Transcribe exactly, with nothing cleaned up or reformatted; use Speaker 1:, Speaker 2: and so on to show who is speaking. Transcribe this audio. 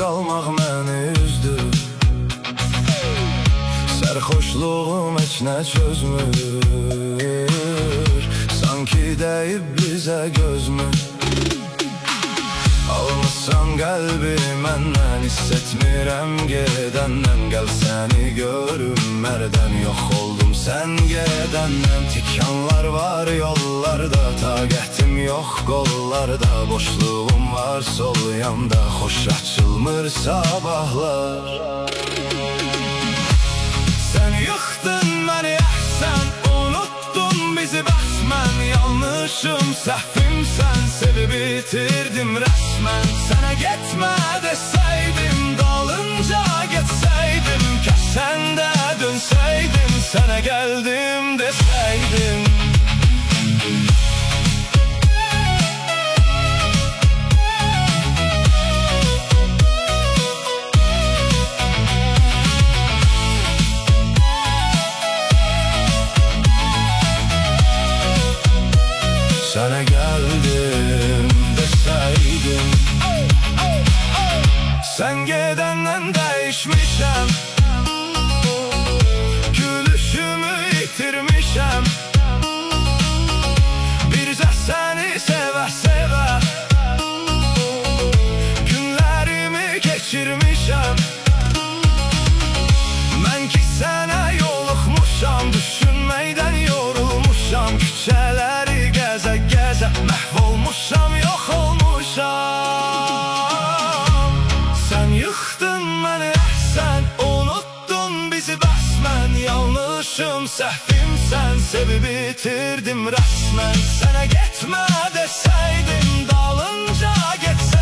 Speaker 1: qalmaq məni üzdü. Sərxoşluğum heç nə çözmür, sanki dəyib bizə gözmür. Almışsan qəlbi məndən, hiss etmirəm gedəndən. Gəl səni görüm mərdən, yox oldum sən gedəndən. Tikanlar var yollarda, taqətim yox qollarda. Boşluğum var sol yanda, xoş açılmır sabahlar. Sən yıxdın məni əhsən, unuttun bizi bəs mən. Yanlışım, səhvim sən, sevib bitirdim rəsmən. Sənə getmə desəydim, dalınca getsəydim. Kəs sən də dönsəydin, sənə gəldim desəydim. Sənə gəldim desəydim. Sən gedəndən dəyişmişəm, gülüşümü itirmişəm. Bircə səni sevə-sevə günlərimi keçirmişəm. Mən ki sənə yoluxmuşam, düşünməkdən yorulmuşam. Küçələri gəzə-gəzə məhv olmuşam, yox olmuşam. Sən yıxdın məni əhsən, unuttun bizi bəs mən. Yanlışım, səhvim sən, sevib bitirdim rəsmən. Sənə getmə desəydim, dalınca getsəydim.